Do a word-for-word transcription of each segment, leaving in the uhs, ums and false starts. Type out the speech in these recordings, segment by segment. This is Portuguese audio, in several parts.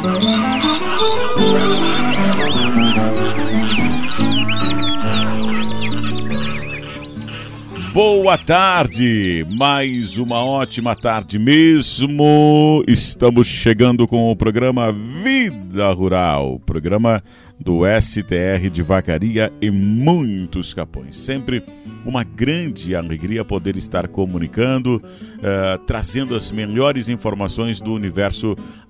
Boa tarde, mais uma ótima tarde mesmo. Estamos chegando com o programa Vida Rural, programa do S T R de Vacaria e muitos Capões. Sempre uma grande alegria poder estar comunicando, uh, trazendo as melhores informações do universo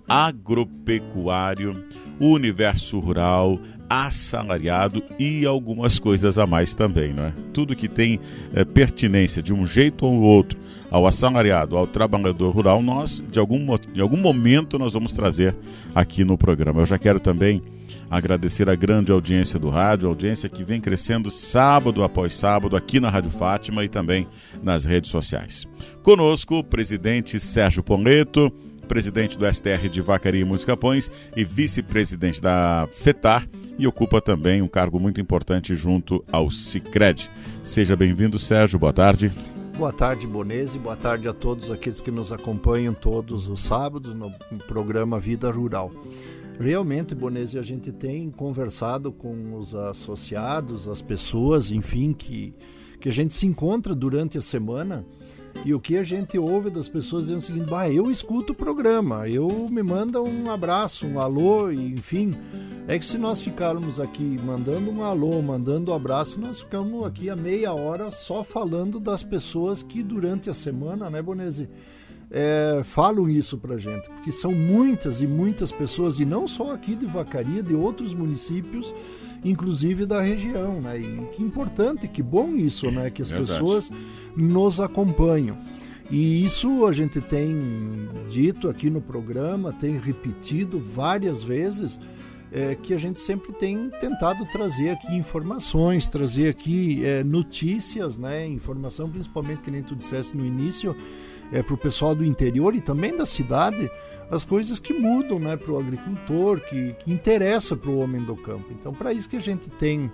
agropecuário, o universo rural, assalariado e algumas coisas a mais também, não é? Tudo que tem é, pertinência de um jeito ou outro ao assalariado, ao trabalhador rural, nós, de algum, de algum momento, nós vamos trazer aqui no programa. Eu já quero também agradecer a grande audiência do rádio, a audiência que vem crescendo sábado após sábado aqui na Rádio Fátima e também nas redes sociais. Conosco, o presidente Sérgio Poleto, presidente do S T R de Vacaria e Muitos Capões e vice-presidente da FETAR, e ocupa também um cargo muito importante junto ao Sicredi. Seja bem-vindo, Sérgio. Boa tarde. Boa tarde, Bonese. Boa tarde a todos aqueles que nos acompanham todos os sábados no programa Vida Rural. Realmente, Bonese, a gente tem conversado com os associados, as pessoas, enfim, que, que a gente se encontra durante a semana. E o que a gente ouve das pessoas é o seguinte: bah, eu escuto o programa, eu me manda um abraço, um alô, enfim. É que se nós ficarmos aqui mandando um alô, mandando um abraço, nós ficamos aqui a meia hora só falando das pessoas que durante a semana, né, Bonese, é, falam isso pra gente. Porque são muitas e muitas pessoas, e não só aqui de Vacaria, de outros municípios, inclusive da região, né? E que importante, que bom isso, né? Que as Verdade. pessoas nos acompanham. E isso a gente tem dito aqui no programa, tem repetido várias vezes, é, que a gente sempre tem tentado trazer aqui informações, trazer aqui é, notícias, né? Informação, principalmente, que nem tu dissesse no início, é, para o pessoal do interior e também da cidade, as coisas que mudam, né, para o agricultor, que, que interessa para o homem do campo. Então, para isso que a gente tem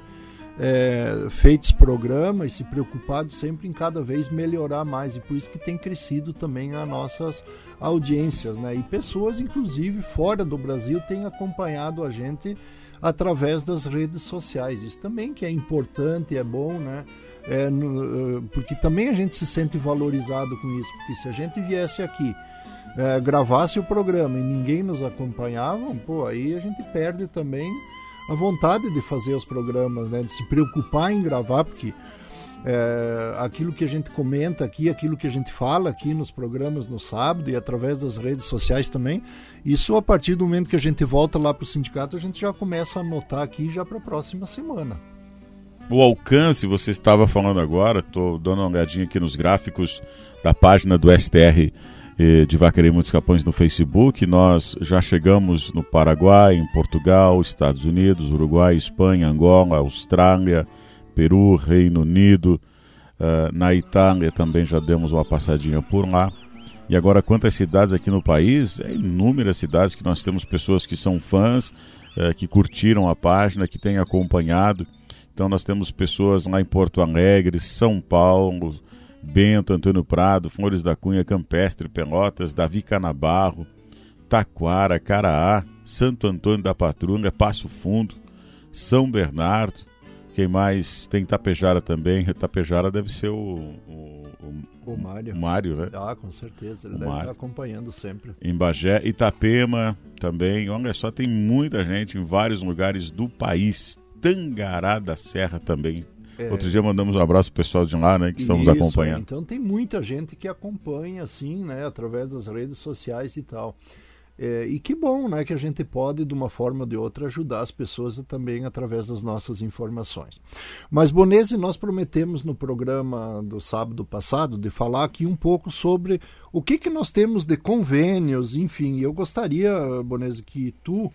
é, feito esse programa e se preocupado sempre em cada vez melhorar mais, e por isso que tem crescido também as nossas audiências, né? E pessoas, inclusive, fora do Brasil, têm acompanhado a gente através das redes sociais. Isso também que é importante, é bom, né? É, no, porque também a gente se sente valorizado com isso, porque se a gente viesse aqui É, gravasse o programa e ninguém nos acompanhava, pô, aí a gente perde também a vontade de fazer os programas, né? De se preocupar em gravar, porque é, aquilo que a gente comenta aqui, aquilo que a gente fala aqui nos programas no sábado e através das redes sociais também, isso a partir do momento que a gente volta lá para o sindicato, a gente já começa a anotar aqui já para a próxima semana. O alcance, você estava falando agora, estou dando uma olhadinha aqui nos gráficos da página do S T R de Vacaria e Muitos Capões no Facebook. Nós já chegamos no Paraguai, em Portugal, Estados Unidos, Uruguai, Espanha, Angola, Austrália, Peru, Reino Unido, uh, na Itália também já demos uma passadinha por lá. E agora, quantas cidades aqui no país? É inúmeras cidades que nós temos pessoas que são fãs, uh, que curtiram a página, que têm acompanhado. Então nós temos pessoas lá em Porto Alegre, São Paulo, Bento, Antônio Prado, Flores da Cunha, Campestre, Pelotas, Davi Canabarro, Taquara, Caraá, Santo Antônio da Patrulha, Passo Fundo, São Bernardo. Quem mais? Tem Tapejara também. Tapejara deve ser o... O, o, o Mário. O Mário, né? Ah, com certeza. Ele o deve Mário. estar acompanhando sempre. Em Bagé, Itapema também. Olha só, tem muita gente em vários lugares do país. Tangará da Serra também. É. Outro dia mandamos um abraço pro pessoal de lá, né, que estamos Isso, acompanhando. É. Então tem muita gente que acompanha, assim, né, através das redes sociais e tal. É, e que bom, né, que a gente pode, de uma forma ou de outra, ajudar as pessoas também através das nossas informações. Mas, Bonese, nós prometemos no programa do sábado passado de falar aqui um pouco sobre o que, que nós temos de convênios, enfim. Eu gostaria, Bonese, que tu,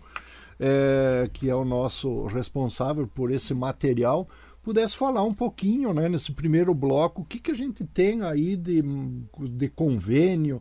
é, que é o nosso responsável por esse material, pudesse falar um pouquinho, né, nesse primeiro bloco, o que, que a gente tem aí de, de convênio,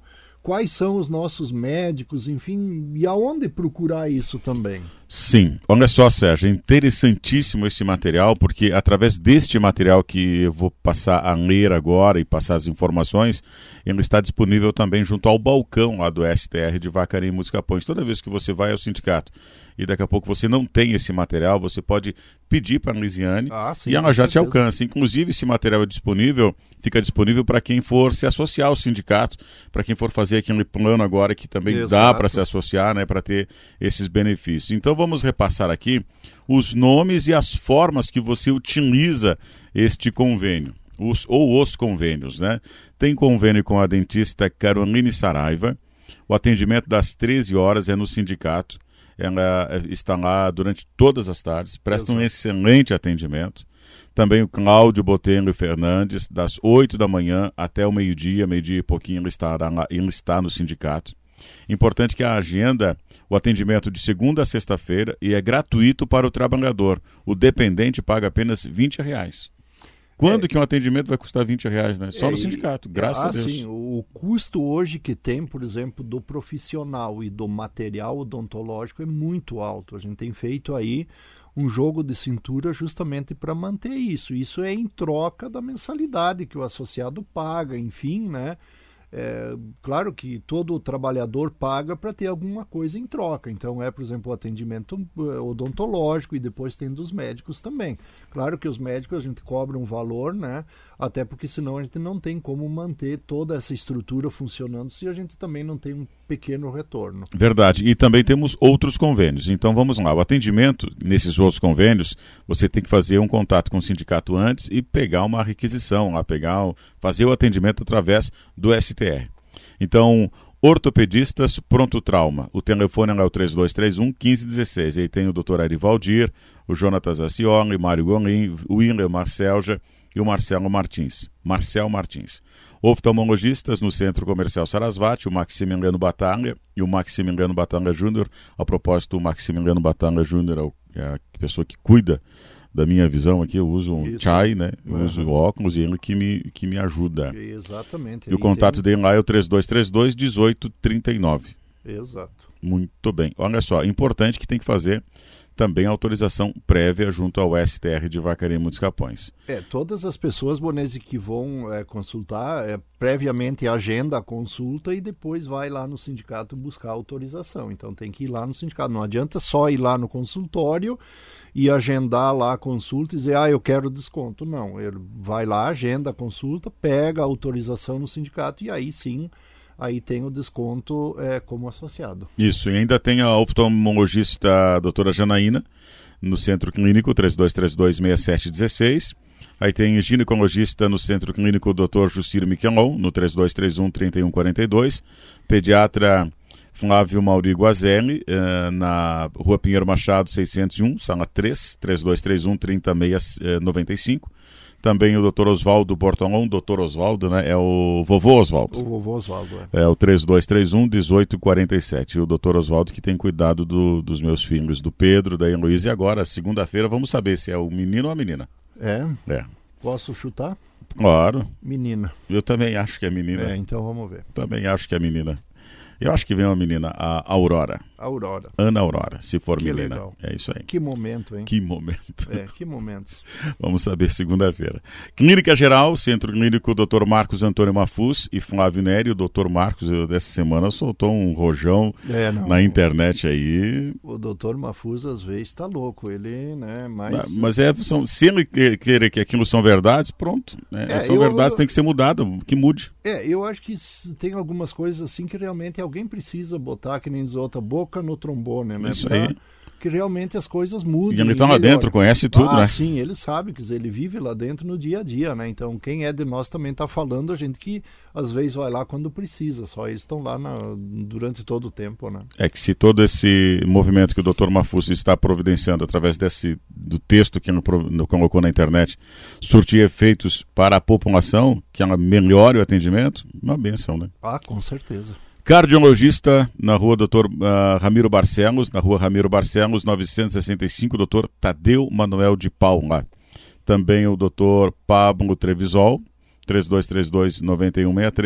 quais são os nossos médicos, enfim, e aonde procurar isso também? Sim, olha só, Sérgio, é interessantíssimo esse material, porque através deste material que eu vou passar a ler agora e passar as informações, ele está disponível também junto ao balcão lá do S T R de Vacaria e Muitos Capões. Toda vez que você vai ao sindicato e daqui a pouco você não tem esse material, você pode pedir para a Lisiane ah, sim, e ela já certeza. te alcança. Inclusive, esse material é disponível, fica disponível para quem for se associar ao sindicato, para quem for fazer aquele plano agora que também Exato. Dá para se associar, né, para ter esses benefícios. Então, vamos repassar aqui os nomes e as formas que você utiliza este convênio, os, ou os convênios, né? Tem convênio com a dentista Caroline Saraiva, o atendimento das treze horas é no sindicato, ela está lá durante todas as tardes, presta Exato. Um excelente atendimento. Também o Cláudio Botelho Fernandes, das oito da manhã até o meio-dia, meio-dia e pouquinho ele, estará lá, ele está no sindicato. Importante que a agenda, o atendimento de segunda a sexta-feira e é gratuito para o trabalhador. O dependente paga apenas vinte reais. Quando é, que um atendimento vai custar vinte reais, né? Só é, no sindicato, graças ah, a Deus. Sim, o custo hoje que tem, por exemplo, do profissional e do material odontológico é muito alto. A gente tem feito aí um jogo de cintura justamente para manter isso. Isso é em troca da mensalidade que o associado paga, enfim, né? É, claro que todo trabalhador paga para ter alguma coisa em troca. Então é, por exemplo, o atendimento odontológico e depois tem dos médicos também. Claro que os médicos a gente cobra um valor, né? Até porque senão a gente não tem como manter toda essa estrutura funcionando se a gente também não tem um pequeno retorno. Verdade. E também temos outros convênios. Então vamos lá. O atendimento nesses outros convênios, você tem que fazer um contato com o sindicato antes e pegar uma requisição, lá, pegar, fazer o atendimento através do S T R. Então, ortopedistas Pronto Trauma. O telefone é o três dois três um, um cinco um seis. Aí tem o doutor Arivaldir, o Jonatas Acioli, o Mário Golim, o William Marcelja e o Marcelo Martins. Marcel Martins. Oftalmologistas no Centro Comercial Sarasvati, o Maximiliano Batalha e o Maximiliano Batalha Júnior. A propósito, o Maximiliano Batalha Júnior é a pessoa que cuida da minha visão aqui. Eu uso um Isso. chai, né? Eu uhum. uso óculos e ele que me, que me ajuda. Exatamente. E o contato tem... dele lá é o três dois três dois, um oito três nove. Exato. Muito bem. Olha só, importante que tem que fazer também autorização prévia junto ao S T R de Vacaria e Muitos Capões. É, todas as pessoas, Bonesi, que vão é, consultar, é, previamente agenda a consulta e depois vai lá no sindicato buscar autorização. Então tem que ir lá no sindicato. Não adianta só ir lá no consultório e agendar lá a consulta e dizer, ah, eu quero desconto. Não, ele vai lá, agenda a consulta, pega a autorização no sindicato e aí sim... aí tem o desconto é, como associado. Isso, e ainda tem a oftalmologista a doutora Janaína, no Centro Clínico, três dois três dois, seis sete um seis. Aí tem ginecologista no Centro Clínico, doutor Juciro Miquelon, no três dois três um, três um quatro dois. Pediatra Flávio Mauri Guazelli, eh, na Rua Pinheiro Machado, seiscentos e um, sala três, três dois três um, três zero seis nove cinco. Também o doutor Oswaldo Bortolom, doutor Oswaldo, né? É o vovô Oswaldo. O vovô Oswaldo, é. É o três dois três um, um oito quatro sete. O doutor Oswaldo que tem cuidado do, dos meus filhos, do Pedro, da Heloísa. E agora, segunda-feira, vamos saber se é o menino ou a menina. É? É. Posso chutar? Claro. Menina. Eu também acho que é menina. É, então vamos ver. Também acho que é menina. Eu acho que vem uma menina, a Aurora. Aurora. Ana Aurora, se for que menina. Legal. É isso aí. Que momento, hein? Que momento. É, que momentos. Vamos saber segunda-feira. Clínica Geral, Centro Clínico doutor Marcos Antônio Mafuz e Flávio Nery. O doutor Marcos, eu, dessa semana, soltou um rojão é, não, na internet aí. O doutor Mafuz, às vezes, está louco. Ele, né, mas... Mas, mas é, são, se ele querer que aquilo são verdades, pronto. Né? É, são eu, verdades, eu, tem que ser mudado, que mude. É, eu acho que tem algumas coisas assim que realmente alguém precisa botar, que nem diz outra, boca no trombone, né? Isso pra aí. Que realmente as coisas mudem. E ele está lá dentro, conhece tudo, ah, né? Sim, ele sabe, quer dizer, ele vive lá dentro no dia a dia, né? Então, quem é de nós também está falando, a gente que às vezes vai lá quando precisa, só eles estão lá na, durante todo o tempo, né? É que se todo esse movimento que o doutor Mafuz está providenciando através desse, do texto que ele colocou na internet, surtir efeitos para a população, que ela melhore o atendimento, uma benção, né? Ah, com certeza. Cardiologista na rua doutor uh, Ramiro Barcelos, na rua Ramiro Barcelos, novecentos e sessenta e cinco, doutor Tadeu Manuel de Paula. Também o doutor Pablo Trevisol, três dois três dois, nove um seis três.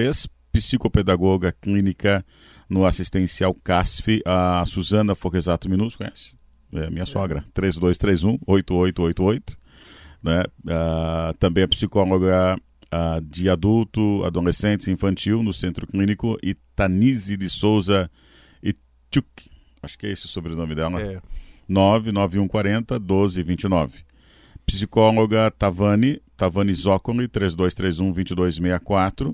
psicopedagoga clínica no assistencial C A S F, a Suzana Forresato Minus, conhece? É minha sogra, três dois três um, oito oito oito oito. Né? Uh, também é psicóloga uh, de adulto, adolescentes e infantil no Centro Clínico Itanise de Souza Itchuk. Acho que é esse o sobrenome dela. É. nove nove um quatro zero, doze vinte e nove. Psicóloga Tavani, Tavani Zoccoli, três dois três um, dois dois seis quatro.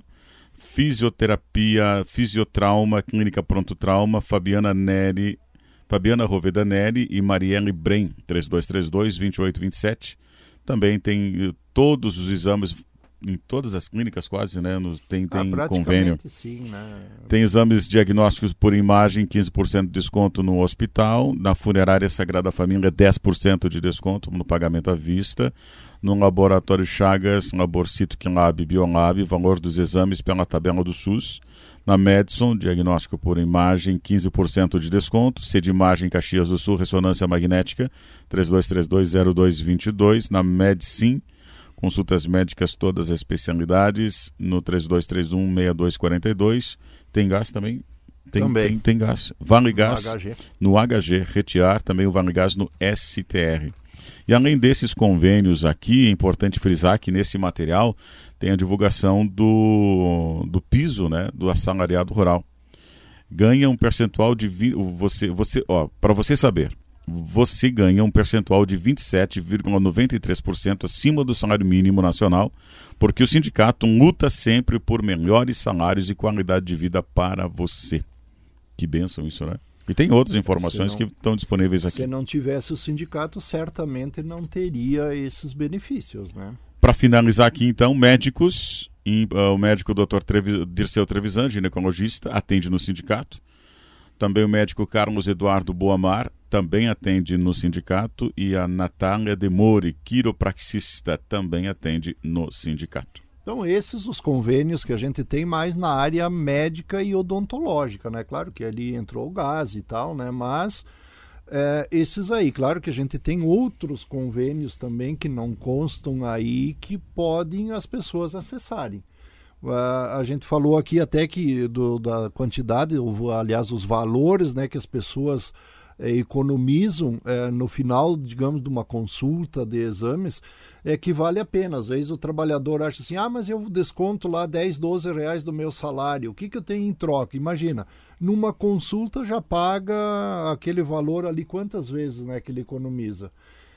Fisioterapia, Fisiotrauma, Clínica Pronto Trauma, Fabiana Neri, Fabiana Roveda Neri e Marielle Brem, três dois três dois, dois oito dois sete. Também tem uh, todos os exames, em todas as clínicas quase, né? No, tem tem ah, convênio. Sim, né? Tem exames diagnósticos por imagem, quinze por cento de desconto no hospital. Na funerária Sagrada Família, dez por cento de desconto no pagamento à vista. No laboratório Chagas, Laborcito Quinlab, Biolab, valor dos exames pela tabela do SUS. Na Medson, diagnóstico por imagem, quinze por cento de desconto. Cedimagem Caxias do Sul, ressonância magnética, três dois três dois, zero dois dois dois. Na Medsim, consultas médicas, todas as especialidades, no três dois três um, seis dois quatro dois. Tem gás também? Tem, também. Tem, tem gás. Vale Gás no H G. No H G, Retiar, também o Vale Gás no S T R. E além desses convênios aqui, é importante frisar que nesse material tem a divulgação do, do piso, né, do assalariado rural. Ganha um percentual de... Você, você, ó, para você saber, você ganha um percentual de vinte e sete vírgula noventa e três por cento acima do salário mínimo nacional, porque o sindicato luta sempre por melhores salários e qualidade de vida para você. Que bênção isso, né? E tem outras informações não, que estão disponíveis aqui. Se não tivesse o sindicato, certamente não teria esses benefícios, né? Para finalizar aqui, então, médicos, em, uh, o médico doutor Trevi, Dirceu Trevisan, ginecologista, atende no sindicato. Também o médico Carlos Eduardo Boamar, também atende no sindicato. E a Natália Demore, quiropraxista, também atende no sindicato. Então, esses os convênios que a gente tem mais na área médica e odontológica, né? Claro que ali entrou o gás e tal, né? Mas é, esses aí, claro que a gente tem outros convênios também que não constam aí, que podem as pessoas acessarem. Uh, a gente falou aqui até que do, da quantidade, aliás, os valores, né, que as pessoas é, economizam é, no final, digamos, de uma consulta de exames, é que vale a pena. Às vezes o trabalhador acha assim, ah, mas eu desconto lá dez, doze reais do meu salário, o que, que eu tenho em troca? Imagina, numa consulta já paga aquele valor ali quantas vezes, né, que ele economiza.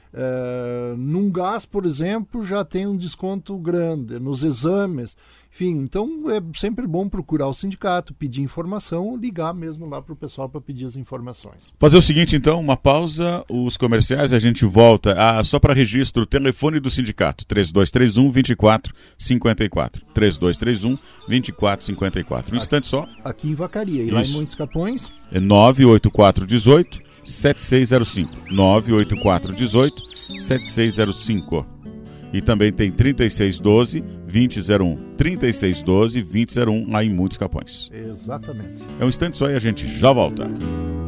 É, num gás, por exemplo, já tem um desconto grande, nos exames, enfim, então é sempre bom procurar o sindicato, pedir informação ou ligar mesmo lá para o pessoal para pedir as informações. Fazer o seguinte então, uma pausa, os comerciais, a gente volta, ah, só para registro, o telefone do sindicato, três dois três um, dois quatro cinco quatro, três dois três um, dois quatro cinco quatro, um instante só. Aqui em Vacaria, e Isso. lá em Montes Capões? É nove oito quatro um oito, sete seis zero cinco, nove oito quatro um oito, sete seis zero cinco. E também tem trinta e seis doze, vinte zero um, trinta e seis doze, vinte zero um lá em Montes Capões. Exatamente. É um instante só e a gente já volta.